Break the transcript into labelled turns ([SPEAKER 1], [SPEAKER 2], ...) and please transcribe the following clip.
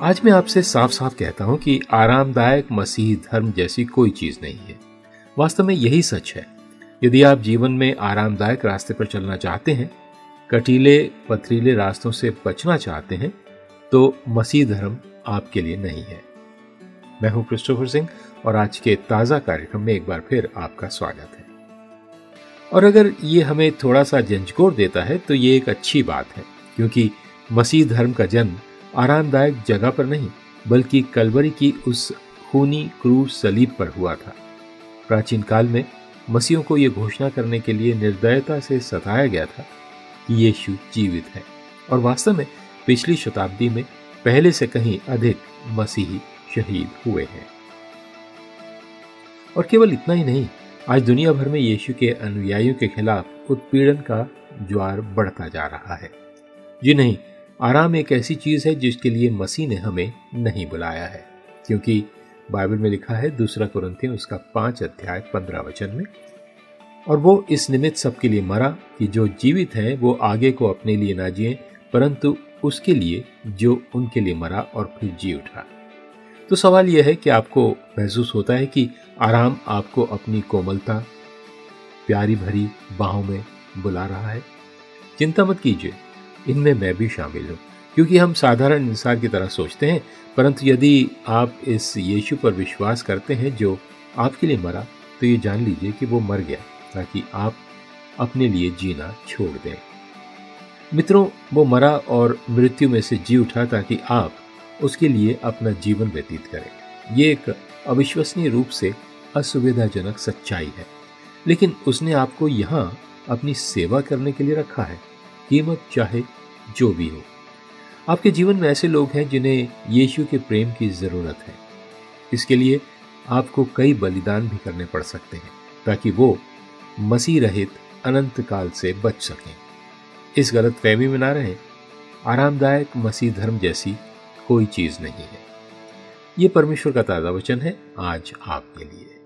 [SPEAKER 1] आज मैं आपसे साफ साफ कहता हूं कि आरामदायक मसीह धर्म जैसी कोई चीज नहीं है। वास्तव में यही सच है। यदि आप जीवन में आरामदायक रास्ते पर चलना चाहते हैं, कटीले पथरीले रास्तों से बचना चाहते हैं, तो मसीह धर्म आपके लिए नहीं है। मैं हूं क्रिस्टोफर सिंह और आज के ताजा कार्यक्रम में एक बार फिर आपका स्वागत है। और अगर ये हमें थोड़ा सा झंझोर देता है तो ये एक अच्छी बात है, क्योंकि मसीह धर्म का जन्म आरामदायक जगह पर नहीं बल्कि कलवरी की उस खूनी क्रूर सलीब पर हुआ था। प्राचीन काल में मसीहों को यह घोषणा करने के लिए निर्दयता से सताया गया था कि यीशु जीवित है, और वास्तव में पिछली शताब्दी में पहले से कहीं अधिक मसीही शहीद हुए हैं। और केवल इतना ही नहीं, आज दुनिया भर में यीशु के अनुयायियों के खिलाफ उत्पीड़न का ज्वार बढ़ता जा रहा है। जी नहीं, आराम एक ऐसी चीज है जिसके लिए मसीह ने हमें नहीं बुलाया है, क्योंकि बाइबल में लिखा है 2 कुरिन्थियों उसका 5:15 में, और वो इस निमित्त सबके लिए मरा कि जो जीवित है वो आगे को अपने लिए ना जिए, परंतु उसके लिए जो उनके लिए मरा और फिर जी उठा। तो सवाल यह है कि आपको महसूस होता है कि आराम आपको अपनी कोमलता, प्यारी भरी बाहों में बुला रहा है? चिंता मत कीजिए, इनमें मैं भी शामिल हूँ, क्योंकि हम साधारण इंसान की तरह सोचते हैं, परंतु यदि आप इस यीशु पर विश्वास करते हैं जो आपके लिए मरा, तो ये जान लीजिए कि वो मर गया ताकि आप अपने लिए जीना छोड़ दें। मित्रों, वो मरा और मृत्यु में से जी उठा ताकि आप उसके लिए अपना जीवन व्यतीत करें। ये एक अविश्वसनीय रूप से असुविधाजनक सच्चाई है, लेकिन उसने आपको यहाँ अपनी सेवा करने के लिए रखा है, कीमत चाहे जो भी हो। आपके जीवन में ऐसे लोग हैं जिन्हें यीशु के प्रेम की जरूरत है। इसके लिए आपको कई बलिदान भी करने पड़ सकते हैं ताकि वो मसीह रहित अनंत काल से बच सकें। इस गलत फहमी में ना रहें, आरामदायक मसीह धर्म जैसी कोई चीज नहीं है। ये परमेश्वर का ताजा वचन है आज आपके लिए।